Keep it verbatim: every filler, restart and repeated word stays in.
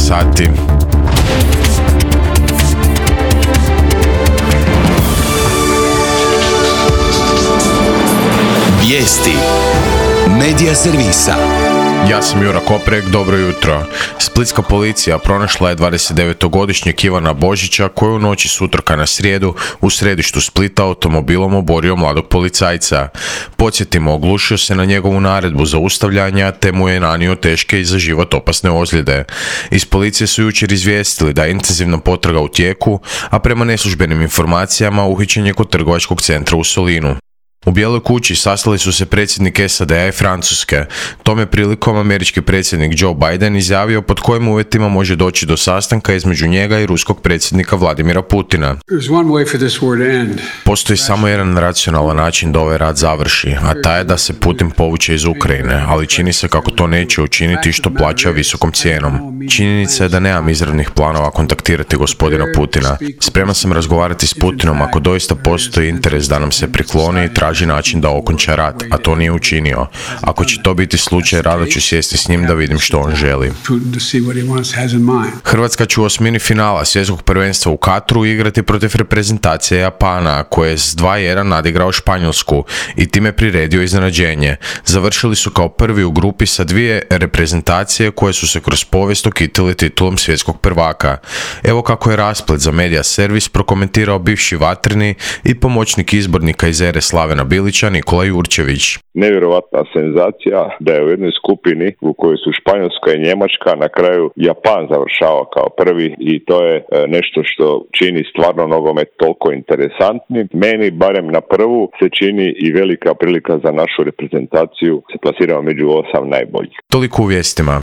sati. Vijesti Medija servisa. Ja sam Jura Koprek, dobro jutro. Splitska policija pronašla je dvadesetdevetogodišnjeg Ivana Božića koji u noći s utorka na srijedu u središtu Splita automobilom oborio mladog policajca. Podsjetimo, oglušio se na njegovu naredbu zaustavljanja te mu je nanio teške i za život opasne ozljede. Iz policije su jučer izvijestili da je intenzivna potraga u tijeku, a prema neslužbenim informacijama uhićen je kod trgovačkog centra u Solinu. U Bijeloj kući sastali su se predsjednik S A D-a i Francuske. Tome prilikom američki predsjednik Joe Biden izjavio pod kojim uvjetima može doći do sastanka između njega i ruskog predsjednika Vladimira Putina. Postoji samo jedan racionalan način da ovaj rat završi, a taj je da se Putin povuče iz Ukrajine, ali čini se kako to neće učiniti što plaća visokom cijenom. Činjenica je da nemam izravnih planova kontaktirati gospodina Putina. Spreman sam razgovarati s Putinom ako doista postoji interes da nam se prikloni i traži način da okonča rat, a to nije učinio. Ako će to biti slučaj, rado ću sjesti s njim da vidim što on želi. Hrvatska će u osmini finala svjetskog prvenstva u Katru igrati protiv reprezentacije Japana, koje je s dva jedan nadigrao Španjolsku i time priredio iznenađenje. Završili su kao prvi u grupi sa dvije reprezentacije koje su se kroz povijest okitili titulom svjetskog prvaka. Evo kako je rasplet za Medija servis prokomentirao bivši vatreni i pomoćnik izbornika iz ere Slavena Bilića Nikola Jurčević. Nevjerovatna senzacija da je u jednoj skupini u kojoj su Španjolska i Njemačka na kraju Japan završava kao prvi i to je nešto što čini stvarno nogomet toliko interesantnim. Meni barem na prvu se čini i velika prilika za našu reprezentaciju se plasiramo među osam najboljih. Toliko u vijestima.